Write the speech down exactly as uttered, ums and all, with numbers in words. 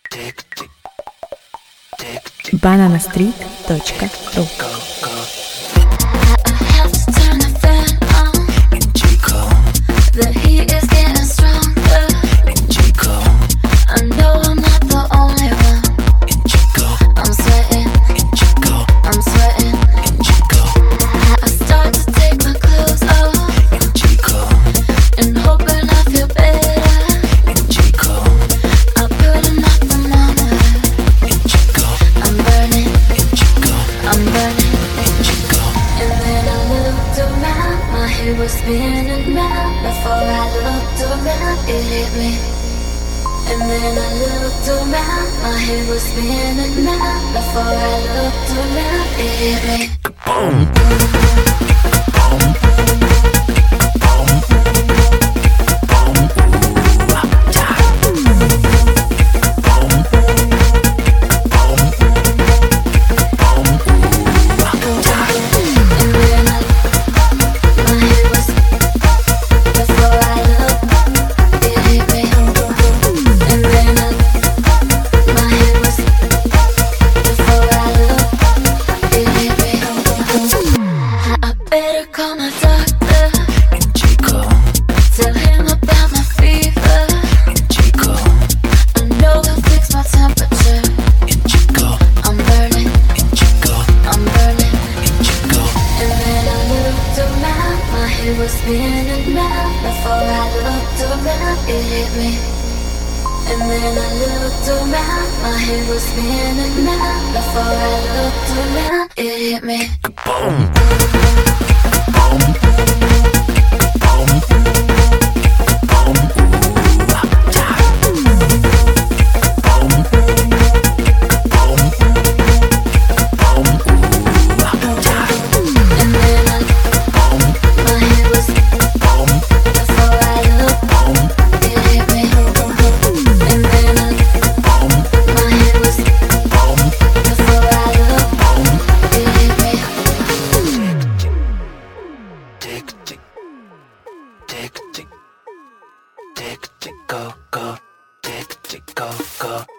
бананастрит точка ру. Was spinning round before I looked around, it hit me. And then I looked around, my head was spinning round before I looked around, it hit me. Boom. Call my doctor, Chico. Tell him about my fever, Chico. I know he'll fix my temperature, Chico. I'm burning, Chico. I'm burning, Chico. And then I looked around, my head was spinning round. Before I looked around, it hit me. And then I looked around, my head was spinning round. Before I looked around, it hit me. Boom. Tick, tick, tick, tick, go, go, tick, tick, go, go.